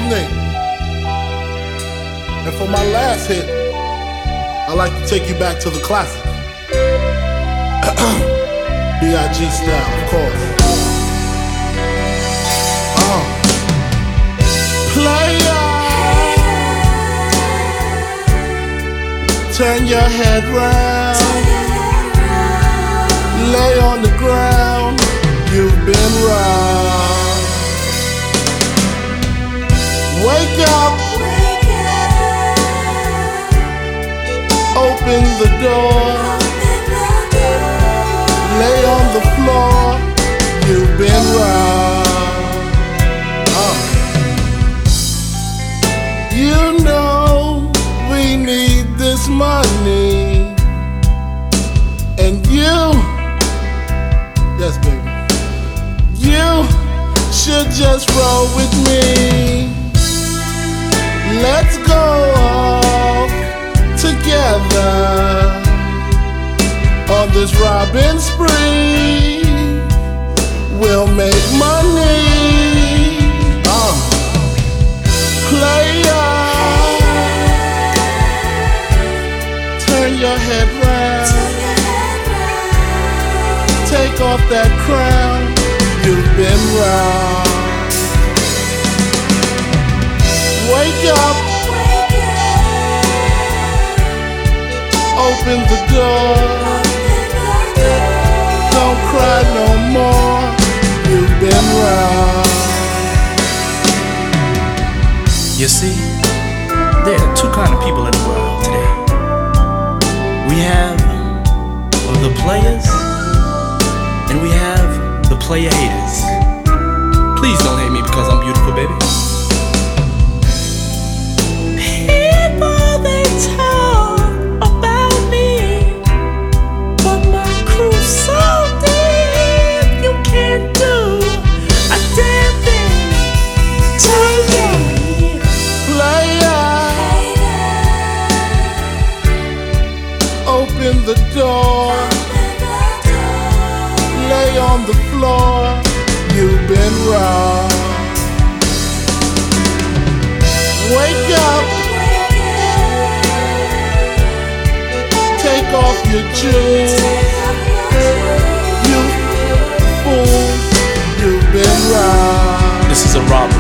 evening. And for my last hit, I'd like to take you back to the classic. B.I.G. style, of course. Player, turn your head round, lay on the ground, you've been robbed. Wake up, open the door, lay on the floor, you've been robbed. You know we need this money, and you, yes baby, you should just roll with me. Let's go off together on this robbing spree. We'll make money. Player, turn your head round, take off that crown, you've been robbed. Wake up, open the door, don't cry no more, you've been robbed. You see, there are two kinds of people in the world today. We have the players, and we have the player haters. Please don't hate me because I'm beautiful, baby. People, they talk about me, but my crew's so deep, you can't do a damn thing to me. Open the door, lay on the floor, you've been robbed. Wake up, take off your shoes, you fool, you've been robbed. This is a robbery.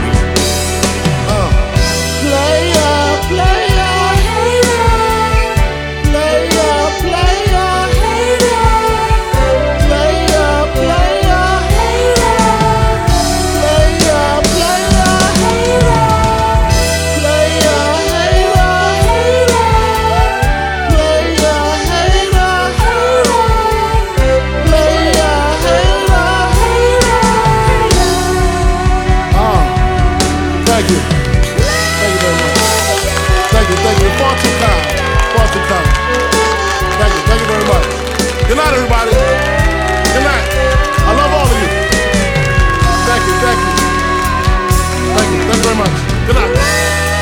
Player, player, hater, player, player, hater, player, player, hater, player, player, hater, player, hater, hater, player, hater, hater, player, hater, hater. Thank you. Thank you, far too kind, far too kind. Thank you very much. Good night, everybody. Good night. I love all of you. Thank you very much. Good night.